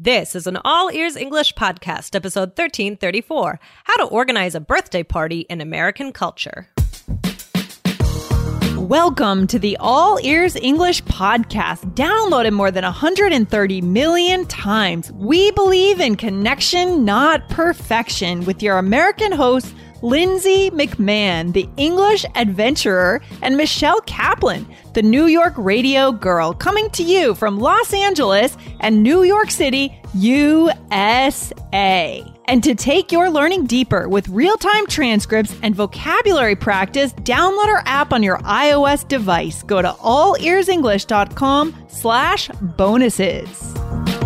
This is an All Ears English podcast, episode 1334, How to Organize a Birthday Party in American Culture. Welcome to the All Ears English podcast, downloaded more than 130 million times. We believe in connection, not perfection, with your American hosts, Lindsay McMahon, the English adventurer, and Michelle Kaplan, the New York radio girl, coming to you from Los Angeles and New York City, USA. And to take your learning deeper with real-time transcripts and vocabulary practice, download our app on your iOS device. Go to allearsenglish.com/bonuses.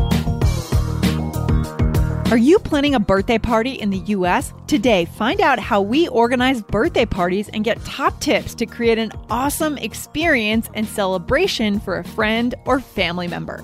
Are you planning a birthday party in the U.S.? Today, find out how we organize birthday parties and get top tips to create an awesome experience and celebration for a friend or family member.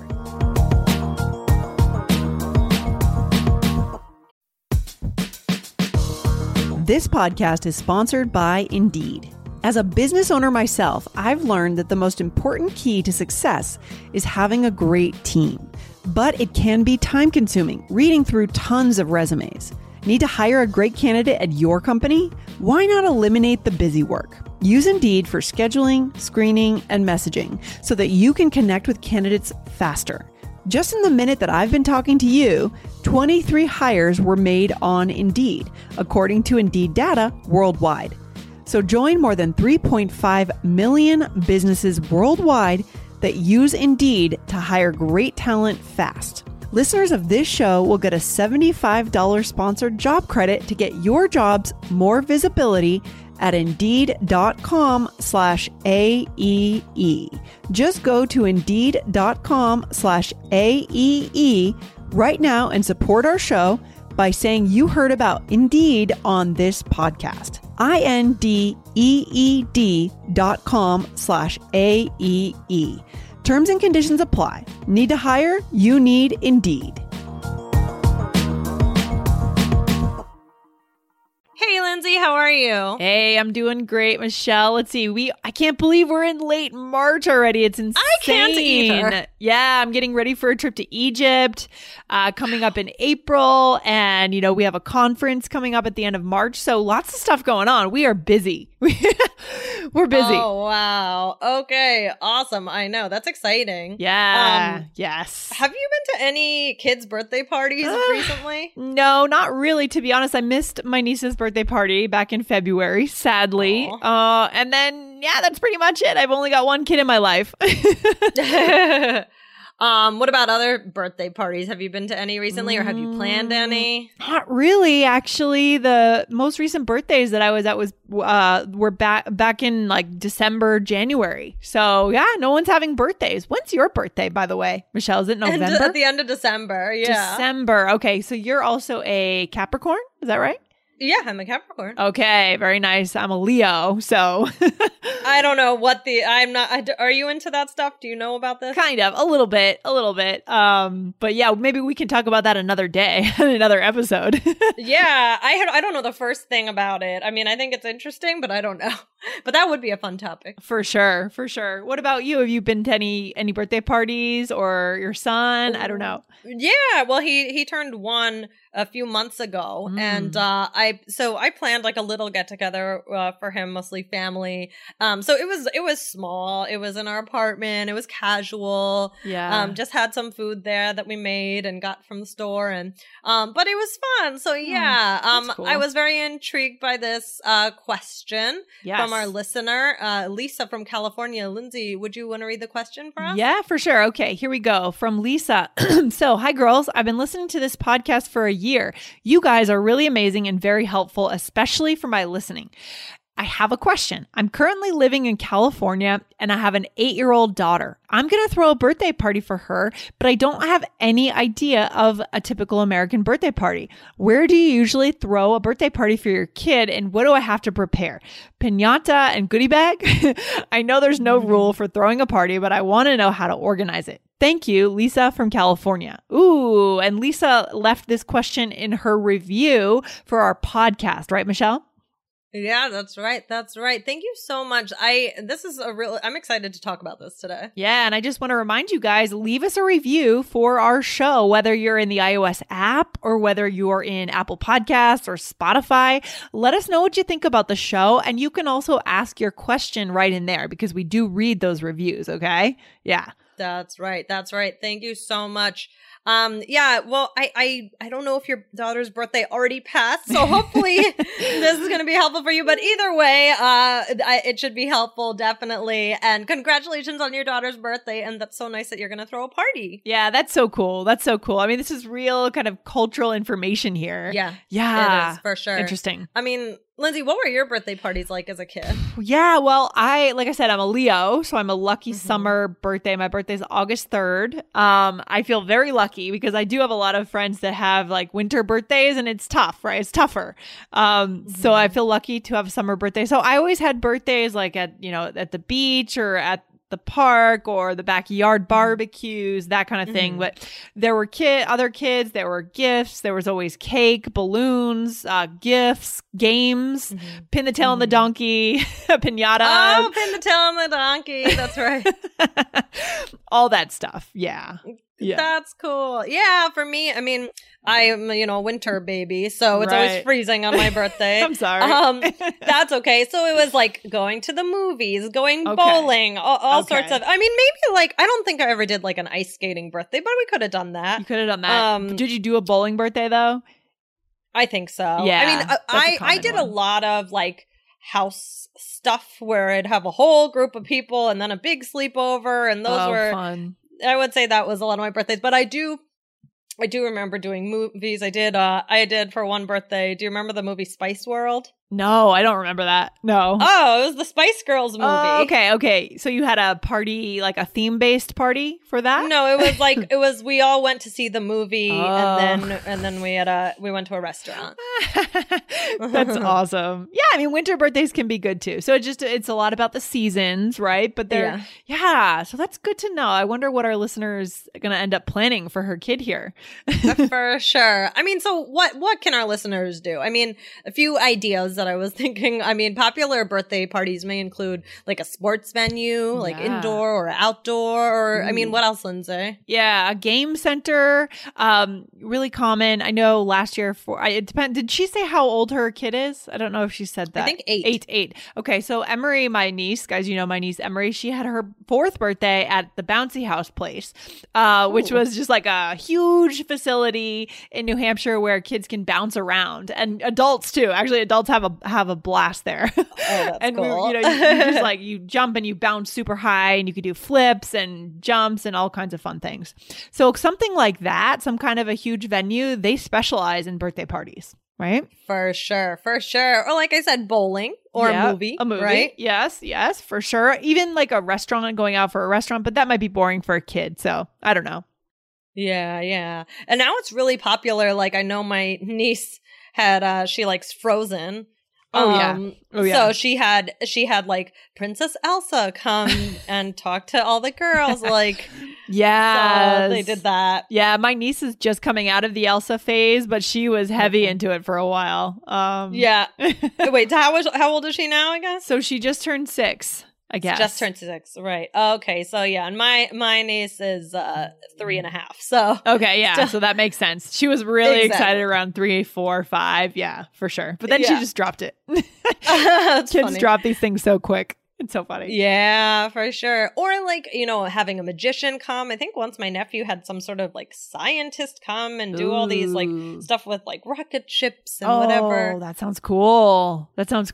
This podcast is sponsored by Indeed. As a business owner myself, I've learned that the most important key to success is having a great team. But it can be time-consuming, reading through tons of resumes. Need to hire a great candidate at your company? Why not eliminate the busy work? Use Indeed for scheduling, screening, and messaging so that you can connect with candidates faster. Just in the minute that I've been talking to you, 23 hires were made on Indeed, according to Indeed data worldwide. So join more than 3.5 million businesses worldwide that use Indeed to hire great talent fast. Listeners of this show will get a $75 sponsored job credit to get your jobs more visibility at Indeed.com/AEE. Just go to Indeed.com/AEE right now and support our show by saying you heard about Indeed on this podcast. INDEED.com/AEE. Terms and conditions apply. Need to hire? You need Indeed. Hey, Lindsay, how are you? Hey, I'm doing great, Michelle. Let's see. I can't believe we're in late March already. It's insane. I can't either. Yeah, I'm getting ready for a trip to Egypt coming up in April. And, we have a conference coming up at the end of March. So lots of stuff going on. We are busy. We're busy. Oh, wow. Okay. Awesome. I know. That's exciting. Yeah. Yes. Have you been to any kids' birthday parties recently? No, not really. To be honest, I missed my niece's birthday party back in February, sadly. And then, that's pretty much it. I've only got one kid in my life. What about other birthday parties? Have you been to any recently or have you planned any? Not really, actually. The most recent birthdays that I was at were back in like December, January. So no one's having birthdays. When's your birthday, by the way? Michelle, is it November? At the end of December, yeah. December. Okay, so you're also a Capricorn, is that right? Yeah, I'm a Capricorn. Okay, very nice. I'm a Leo, so I don't know I'm not. Are you into that stuff? Do you know about this? Kind of, a little bit. But yeah, maybe we can talk about that another day, another episode. Yeah, I don't know the first thing about it. I mean, I think it's interesting, but I don't know. But that would be a fun topic. For sure. What about you? Have you been to any birthday parties or your son? I don't know. Yeah, well, he turned 1 a few months ago, and I planned like a little get together for him, mostly family. So it was small. It was in our apartment. It was casual. Yeah. Just had some food there that we made and got from the store, and but it was fun. So yeah, cool. I was very intrigued by this question from our listener, Lisa from California. Lindsay, would you want to read the question for us? Yeah, for sure. Okay, here we go. From Lisa. So, hi girls. I've been listening to this podcast for a year. You guys are really amazing and very helpful, especially for my listening. I have a question. I'm currently living in California and I have an 8-year-old daughter. I'm going to throw a birthday party for her, but I don't have any idea of a typical American birthday party. Where do you usually throw a birthday party for your kid and what do I have to prepare? Piñata and goodie bag? I know there's no rule for throwing a party, but I want to know how to organize it. Thank you, Lisa from California. Ooh, and Lisa left this question in her review for our podcast, right, Michelle? Yeah, that's right. That's right. Thank you so much. I'm excited to talk about this today. Yeah, and I just want to remind you guys, leave us a review for our show, whether you're in the iOS app or whether you're in Apple Podcasts or Spotify. Let us know what you think about the show, and you can also ask your question right in there because we do read those reviews, okay? Yeah. That's right. That's right. Thank you so much. Yeah, well, I don't know if your daughter's birthday already passed, so hopefully this is going to be helpful for you. But either way, it should be helpful, definitely. And congratulations on your daughter's birthday. And that's so nice that you're going to throw a party. Yeah, that's so cool. That's so cool. I mean, this is real kind of cultural information here. Yeah. Yeah. It is, for sure. Interesting. I mean, Lindsay, what were your birthday parties like as a kid? Yeah, well, like I said, I'm a Leo, so I'm a lucky summer birthday. My birthday's August 3rd. I feel very lucky because I do have a lot of friends that have like winter birthdays and it's tough, right? It's tougher. So I feel lucky to have a summer birthday. So I always had birthdays like at the beach or at the park or the backyard barbecues, that kind of thing. But there were other kids, there were gifts, there was always cake, balloons, gifts, games, pin the tail on the donkey, pinata. Oh, pin the tail on the donkey. That's right. All that stuff. Yeah. Yeah. That's cool. Yeah, for me, I mean, I'm, a winter baby, so it's always freezing on my birthday. I'm sorry. That's okay. So it was like going to the movies, going bowling, all sorts of, I mean, maybe like, I don't think I ever did like an ice skating birthday, but we could have done that. You could have done that. Did you do a bowling birthday though? I think so. Yeah. I mean, I did a lot of like house stuff where I'd have a whole group of people and then a big sleepover, and those were fun. I would say that was a lot of my birthdays, but I do remember doing movies. I did for one birthday. Do you remember the movie Spice World? No, I don't remember that. No. Oh, it was the Spice Girls movie. Oh, okay. So you had a party, like a theme-based party for that? No, it was like we all went to see the movie and then we went to a restaurant. That's awesome. Yeah, I mean winter birthdays can be good too. So it's a lot about the seasons, right? But so that's good to know. I wonder what our listeners are going to end up planning for her kid here. For sure. I mean, so what can our listeners do? I mean, a few ideas that I was thinking. I mean, popular birthday parties may include like a sports venue, like indoor or outdoor, or I mean, what else, Lindsay? Yeah, a game center, really common. I know last year it depends. Did she say how old her kid is? I don't know if she said that. I think 8. 8. Okay, so Emery, my niece, guys, you know my niece Emery, she had her 4th birthday at the Bouncy House place, which was just like a huge facility in New Hampshire where kids can bounce around, and adults too. Actually, adults have a blast there. Oh, that's and cool. you just like you jump and you bounce super high, and you could do flips and jumps and all kinds of fun things. So something like that, some kind of a huge venue, they specialize in birthday parties, right? For sure. Or like I said, bowling or a movie, right? Yes, for sure. Even like a restaurant, going out for a restaurant, but that might be boring for a kid. So I don't know. Yeah. And now it's really popular. Like I know my niece had, she likes Frozen. So she had like Princess Elsa come and talk to all the girls. Like, yeah, so they did that. Yeah, my niece is just coming out of the Elsa phase, but she was heavy into it for a while. Yeah. Wait, how old is she now? I guess. So she just turned 6. I guess. Just turned 6, right. Okay, so yeah, and my niece is 3.5, so. Okay, yeah, so that makes sense. She was really excited around 3, 4, 5, yeah, for sure. But then she just dropped it. Kids funny. Drop these things so quick. It's so funny. Yeah, for sure. Or like, having a magician come. I think once my nephew had some sort of like scientist come and do all these like stuff with like rocket ships and whatever. Oh, that sounds cool.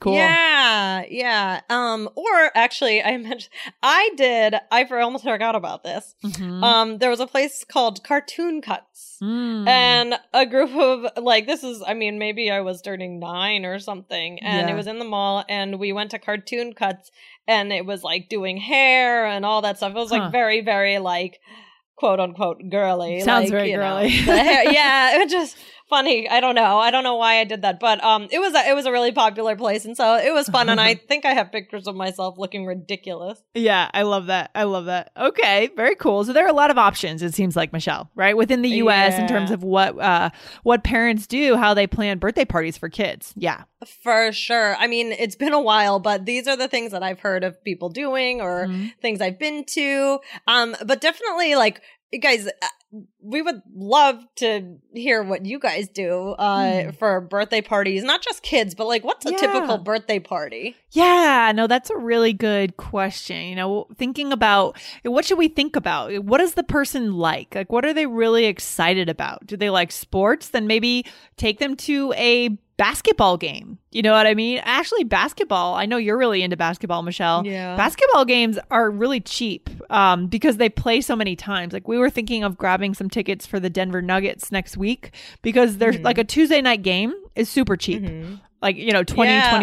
Yeah. Or actually I almost forgot about this. Mm-hmm. There was a place called Cartoon Cuts. And a group of like, maybe I was turning 9 or something, and it was in the mall, and we went to Cartoon Cuts, and it was like doing hair and all that stuff. It was like very, very like quote unquote girly. Sounds like, very girly. The hair, yeah, it just funny. I don't know why I did that, but it was a really popular place, and so it was fun. And I think I have pictures of myself looking ridiculous. Yeah, I love that. Okay, very cool. So there are a lot of options, it seems like, Michelle, right? Within the US in terms of what parents do, how they plan birthday parties for kids. Yeah. For sure. I mean, it's been a while, but these are the things that I've heard of people doing or things I've been to. But definitely, like, guys, we would love to hear what you guys do for birthday parties, not just kids, but like, what's a typical birthday party? Yeah, no, that's a really good question. You know, thinking about what should we think about? What is the person like? Like, what are they really excited about? Do they like sports? Then maybe take them to a basketball game. You know what I mean? Actually, basketball, I know you're really into basketball, Michelle. Yeah. Basketball games are really cheap because they play so many times. Like, we were thinking of grabbing some tickets for the Denver Nuggets next week because there's like a Tuesday night game is super cheap. Like, you know,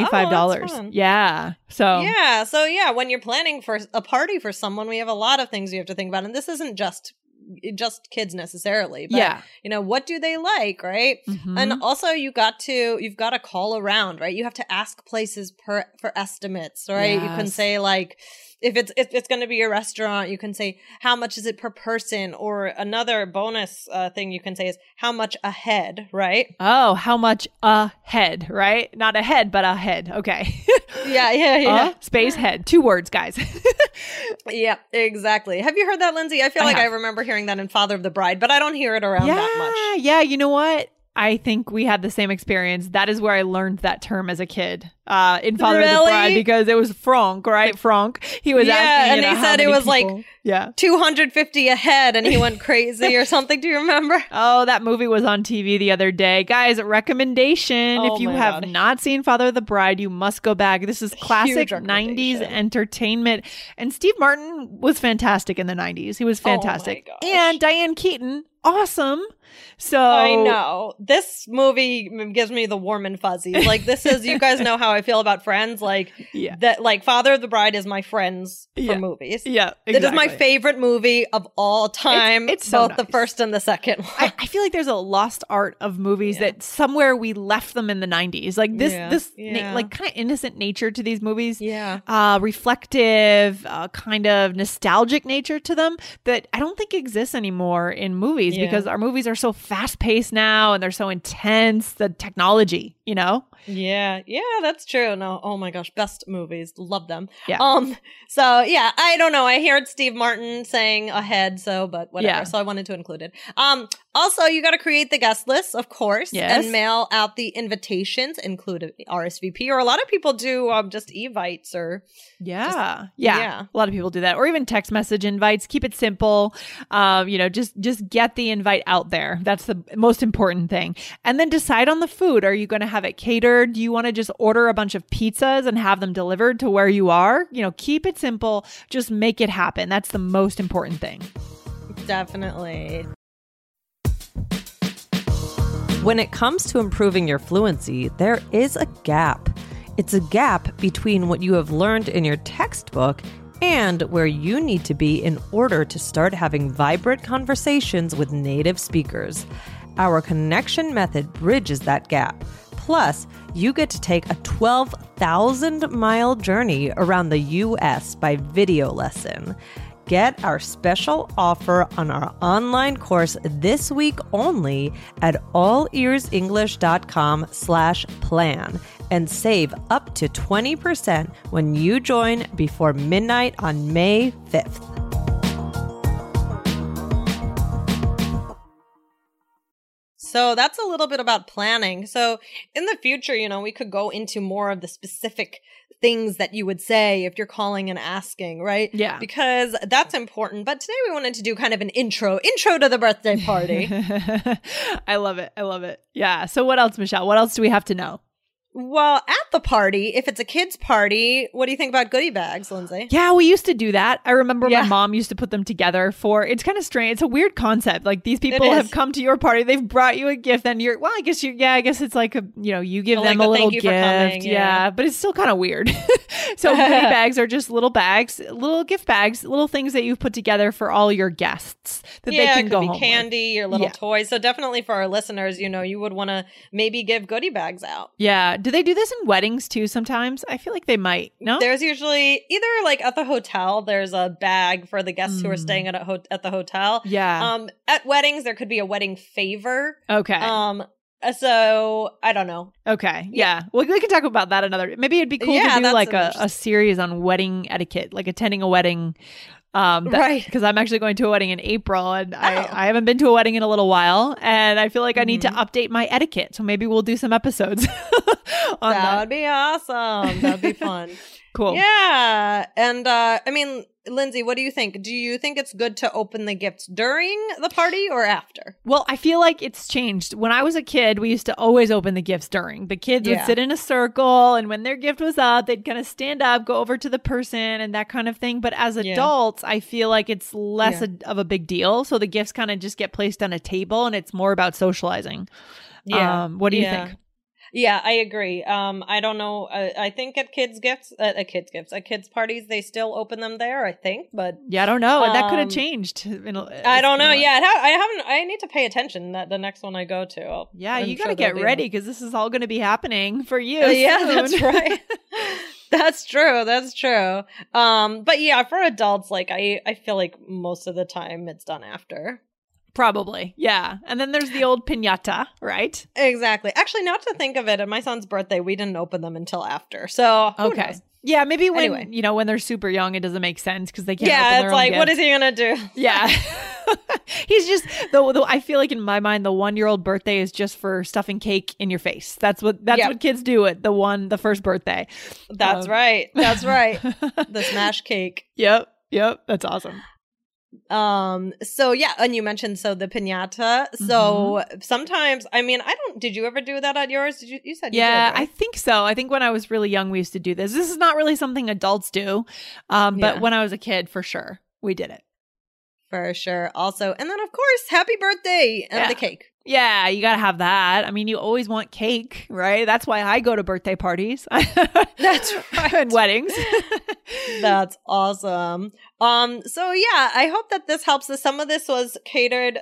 $25. Yeah. So when you're planning for a party for someone, we have a lot of things you have to think about. And this isn't just kids necessarily, but you know, what do they like, right? And also you've got to call around, right? You have to ask places for estimates, right? You can say, like, if it's going to be a restaurant, you can say, how much is it per person? Or another bonus thing you can say is, how much a head, right? Oh, how much a head, right? Not a head, but a head. Okay. Yeah. Space head. 2 words, guys. Yeah, exactly. Have you heard that, Lindsay? I feel like I remember hearing that in Father of the Bride, but I don't hear it around that much. Yeah, you know what? I think we had the same experience. That is where I learned that term as a kid in Father of the Bride, because it was Franck, right? Franck. He was asking, and he said it was people, like 250 a head, and he went crazy or something. Do you remember? Oh, that movie was on TV the other day. Guys, recommendation. If you have not seen Father of the Bride, you must go back. This is classic 90s entertainment. And Steve Martin was fantastic in the 90s. He was fantastic. And Diane Keaton, awesome. So I know this movie gives me the warm and fuzzies. Like, this is, you guys know how I feel about Friends. Like that, like Father of the Bride is my Friends for movies. Yeah, exactly. It is my favorite movie of all time. It's so both the first and the second one. I feel like there's a lost art of movies that somewhere we left them in the 90s. Like this like kind of innocent nature to these movies. Reflective, kind of nostalgic nature to them that I don't think exists anymore in movies because our movies are so fast paced now and they're so intense. The technology, you know? Yeah, that's true. No, oh my gosh, best movies, love them. So yeah, I don't know. I heard Steve Martin saying ahead, but whatever. So I wanted to include it. Also, you got to create the guest list, of course, and mail out the invitations, include RSVP, or a lot of people do just evites or a lot of people do that, or even text message invites. Keep it simple. Just get the invite out there. That's the most important thing. And then decide on the food. Are you going to have it catered? Do you want to just order a bunch of pizzas and have them delivered to where you are? You know, keep it simple. Just make it happen. That's the most important thing. Definitely. When it comes to improving your fluency, there is a gap. It's a gap between what you have learned in your textbook and where you need to be in order to start having vibrant conversations with native speakers. Our connection method bridges that gap. Plus, you get to take a 12,000-mile journey around the U.S. by video lesson. Get our special offer on our online course this week only at allearsenglish.com/plan and save up to 20% when you join before midnight on May 5th. So that's a little bit about planning. So in the future, we could go into more of the specific things that you would say if you're calling and asking, right? Yeah. Because that's important. But today we wanted to do kind of an intro to the birthday party. I love it. Yeah. So what else, Michelle? What else do we have to know? Well, at the party, if it's a kid's party, what do you think about goodie bags, Lindsay? Yeah, we used to do that. I remember my mom used to put them together it's kind of strange. It's a weird concept. Like these people have come to your party. They've brought you a gift and I guess it's like you give them a little gift. Coming, yeah. But it's still kind of weird. So goodie bags are just little bags, little gift bags, little things that you've put together for all your guests that they can go home with. Candy, your little toys. So definitely for our listeners, you would want to maybe give goodie bags out. Yeah. Do they do this in weddings too sometimes? I feel like they might. No? There's usually either like at the hotel, there's a bag for the guests who are staying at the hotel. Yeah. At weddings, there could be a wedding favor. Okay. So I don't know. Okay. Yeah. Well, we can talk about that maybe it'd be cool to do like a series on wedding etiquette, like attending a wedding. Right. Because I'm actually going to a wedding in April and I haven't been to a wedding in a little while and I feel like I need to update my etiquette. So maybe we'll do some episodes on that. That would be awesome. That'd be fun. Cool. Yeah. And Lindsay, what do you think? Do you think it's good to open the gifts during the party or after? Well, I feel like it's changed. When I was a kid, we used to always open the gifts during. The kids would sit in a circle, and when their gift was up, they'd kind of stand up, go over to the person, and that kind of thing. But as adults, I feel like it's less of a big deal. So the gifts kind of just get placed on a table, and it's more about socializing. Yeah. What do you think? Yeah, I agree. I don't know. I think at kids' parties, they still open them there, I think. But yeah, I don't know. That could have changed. I don't know. Yeah, I need to pay attention the next one I go to. You got to get ready because this is all going to be happening for you. Yeah, that's right. That's true. But yeah, for adults, like I feel like most of the time it's done after. Probably. Yeah. And then there's the old piñata, right? Exactly. Actually, not to think of it, at my son's birthday, we didn't open them until after. So, who knows? Yeah, maybe when, when they're super young, it doesn't make sense because they can't open their it's like, own what is he going to do? Yeah. He's just, though, I feel like in my mind, the 1-year-old birthday is just for stuffing cake in your face. That's what kids do at the first birthday. That's right. That's right. The smash cake. Yep. That's awesome. So yeah, and you mentioned the piñata. So sometimes, did you ever do that at yours? You said you did, right? I think so. I think when I was really young, we used to do this. This is not really something adults do. But when I was a kid, for sure, we did it. For sure. Also, and then of course, happy birthday and the cake. Yeah, you got to have that. I mean, you always want cake, right? That's why I go to birthday parties. That's right. And weddings. That's awesome. So yeah, I hope that this helps us. Some of this was catered.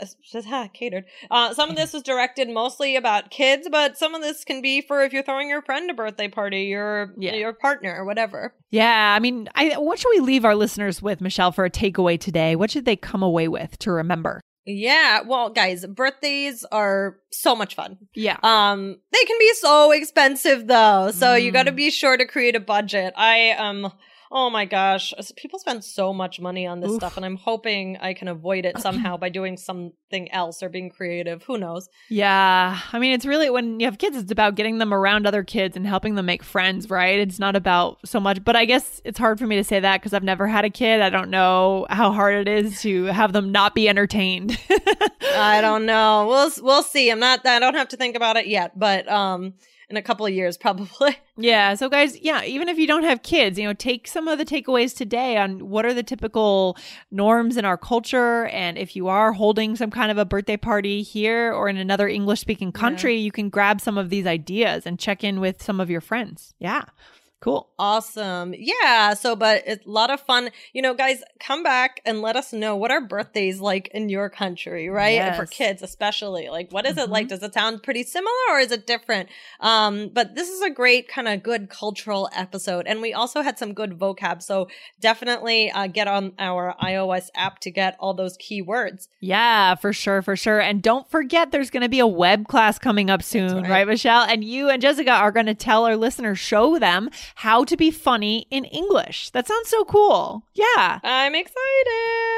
Some of this was directed mostly about kids, but some of this can be for if you're throwing your friend a birthday party, your partner or whatever. Yeah. I mean, what should we leave our listeners with, Michelle, for a takeaway today? What should they come away with to remember? Yeah, well, guys, birthdays are so much fun. Yeah. They can be so expensive though, so you got to be sure to create a budget. Oh my gosh, people spend so much money on this stuff, and I'm hoping I can avoid it somehow by doing something else or being creative. Who knows? Yeah. I mean, it's really, when you have kids, it's about getting them around other kids and helping them make friends, right? It's not about so much, but I guess it's hard for me to say that because I've never had a kid. I don't know how hard it is to have them not be entertained. I don't know. We'll see. I don't have to think about it yet, but in a couple of years, probably. Yeah. So guys, even if you don't have kids, take some of the takeaways today on what are the typical norms in our culture. And if you are holding some kind of a birthday party here or in another English speaking country, you can grab some of these ideas and check in with some of your friends. Yeah. Cool. Awesome. Yeah. But it's a lot of fun. Guys, come back and let us know what are birthdays like in your country, right? Yes. And for kids, especially. Like, what is it like? Does it sound pretty similar or is it different? But this is a great kind of good cultural episode. And we also had some good vocab. So definitely get on our iOS app to get all those key words. Yeah, for sure. For sure. And don't forget, there's going to be a web class coming up soon, right, Michelle? And you and Jessica are going to tell our listeners, show them how to be funny in English. That sounds so cool. Yeah. I'm excited.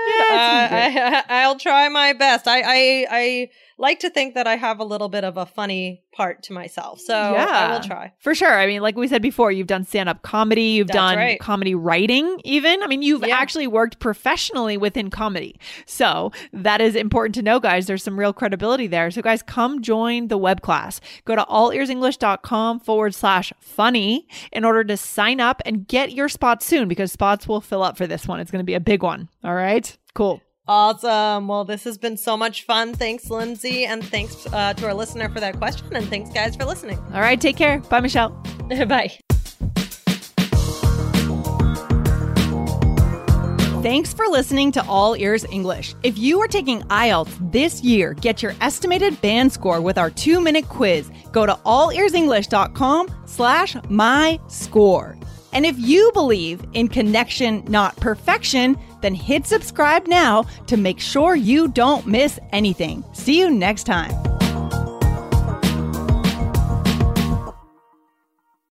I'll try my best. I like to think that I have a little bit of a funny part to myself. So I will try. For sure. I mean, like we said before, you've done stand-up comedy. You've done comedy writing even. I mean, you've actually worked professionally within comedy. So that is important to know, guys. There's some real credibility there. So guys, come join the web class. Go to allearsenglish.com/funny in order to sign up and get your spots soon, because spots will fill up for this one. It's going to be a big one. All right. Cool. Awesome. Well, this has been so much fun. Thanks, Lindsay. And thanks to our listener for that question. And thanks, guys, for listening. All right. Take care. Bye, Michelle. Bye. Thanks for listening to All Ears English. If you are taking IELTS this year, get your estimated band score with our 2-minute quiz. Go to allearsenglish.com/myscore. And if you believe in connection, not perfection, then hit subscribe now to make sure you don't miss anything. See you next time.